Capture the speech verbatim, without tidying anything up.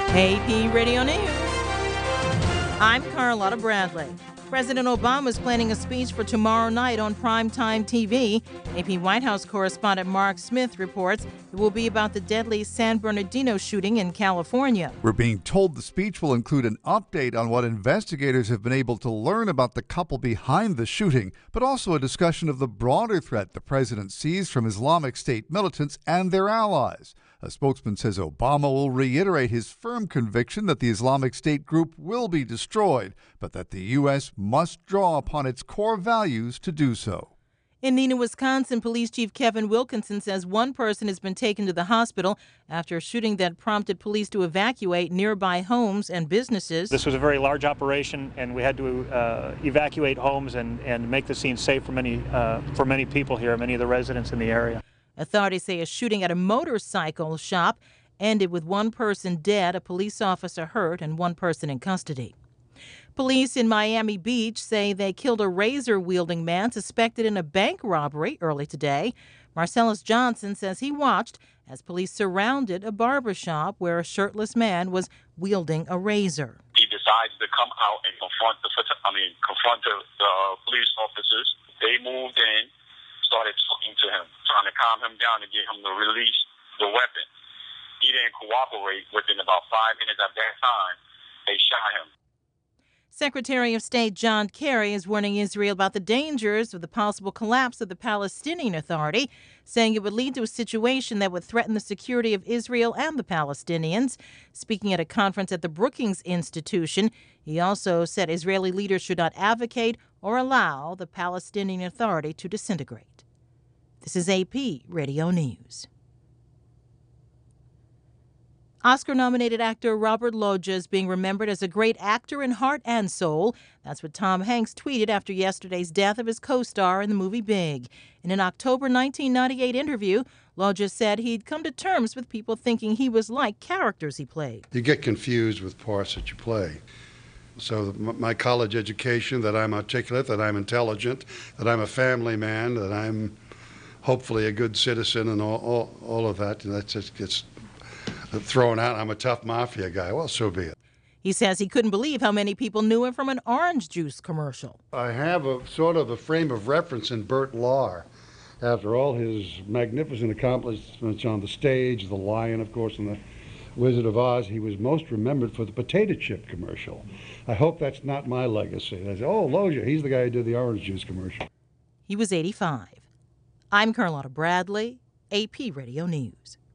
A P Radio News. I'm Carlotta Bradley. President Obama is planning a speech for tomorrow night on primetime T V. A P White House correspondent Mark Smith reports it will be about the deadly San Bernardino shooting in California. We're being told the speech will include an update on what investigators have been able to learn about the couple behind the shooting, but also a discussion of the broader threat the president sees from Islamic State militants and their allies. A spokesman says Obama will reiterate his firm conviction that the Islamic State group will be destroyed, but that the U S must draw upon its core values to do so. In Neenah, Wisconsin, Police Chief Kevin Wilkinson says one person has been taken to the hospital after a shooting that prompted police to evacuate nearby homes and businesses. This was a very large operation, and we had to uh, evacuate homes and, and make the scene safe for many, uh, for many people here, many of the residents in the area. Authorities say a shooting at a motorcycle shop ended with one person dead, a police officer hurt, and one person in custody. Police in Miami Beach say they killed a razor-wielding man suspected in a bank robbery early today. Marcellus Johnson says he watched as police surrounded a barber shop where a shirtless man was wielding a razor. He decides to come out and confront the, I mean, confront the, the police officers. They moved in, started talking to him, trying to calm him down and get him to release the weapon. He didn't cooperate. Within about five minutes at that time, they shot him. Secretary of State John Kerry is warning Israel about the dangers of the possible collapse of the Palestinian Authority, saying it would lead to a situation that would threaten the security of Israel and the Palestinians. Speaking at a conference at the Brookings Institution, he also said Israeli leaders should not advocate or allow the Palestinian Authority to disintegrate. This is A P Radio News. Oscar-nominated actor Robert Loggia is being remembered as a great actor in heart and soul. That's what Tom Hanks tweeted after yesterday's death of his co-star in the movie Big. In an October nineteen ninety-eight interview, Loggia said he'd come to terms with people thinking he was like characters he played. You get confused with parts that you play. So my college education, that I'm articulate, that I'm intelligent, that I'm a family man, that I'm hopefully a good citizen and all, all, all of that, and that just gets thrown out. I'm a tough mafia guy. Well, so be it. He says he couldn't believe how many people knew him from an orange juice commercial. I have a sort of a frame of reference in Burt Lahr. After all his magnificent accomplishments on the stage, The Lion, of course, and The Wizard of Oz, he was most remembered for the potato chip commercial. I hope that's not my legacy. They say, oh, Loggia, he's the guy who did the orange juice commercial. He was eighty-five. I'm Carlotta Bradley, A P Radio News.